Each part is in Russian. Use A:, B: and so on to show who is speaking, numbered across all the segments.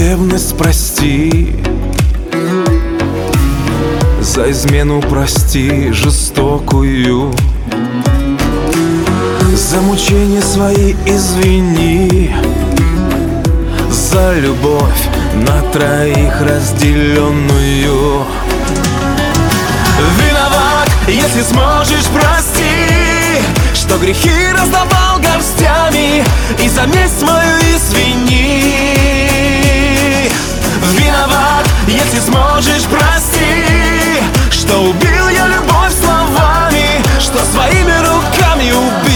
A: ревность прости, за измену прости жестокую, за мучения свои извини, за любовь на троих разделенную. Виноват, если сможешь, прости, что грехи раздавал горстями, и за месть мою извини. Виноват, если сможешь, прости, что убил я любовь словами, что своими руками убил.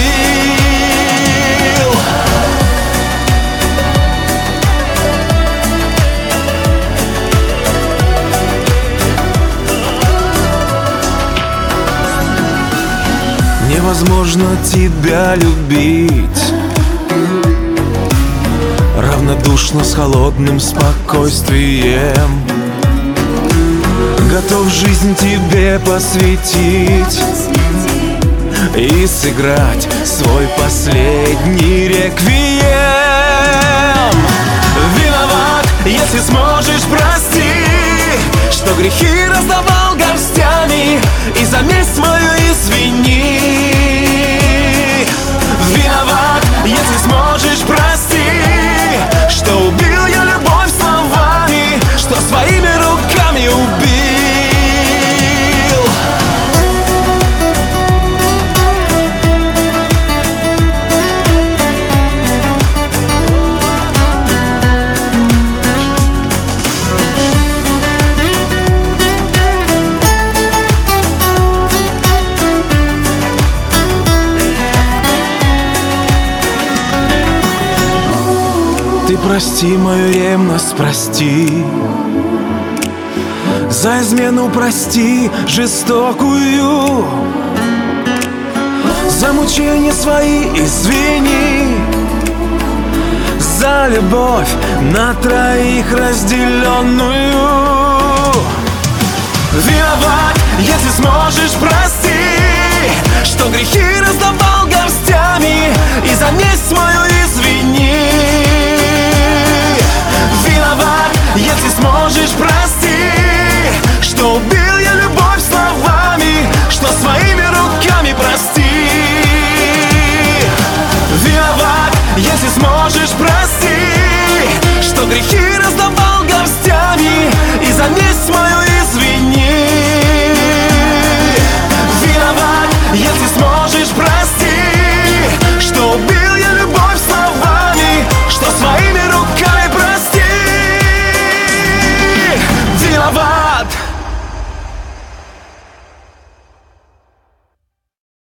A: Невозможно тебя любить равнодушно, с холодным спокойствием. Готов жизнь тебе посвятить и сыграть свой последний реквием. Виноват, если сможешь, прости, что грехи раздавал горстями, и за месть мою извини. Виноват, если сможешь, прости, что убил я любовь словами, что своими руками убил. Ты прости мою ревность, прости, за измену прости жестокую, за мучения свои извини, за любовь на троих разделенную. Виноват, если сможешь, прости, что грехи раздавал горстями, и за месть мою извини. Виноват, если сможешь, прости, что убил я любовь словами, что своими руками прости. Виноват, если сможешь, прости, что грехи раздавал горстями, и за месть мою извини. Виноват, если сможешь, прости, что убил я любовь словами, что своими руками прости. Виноват.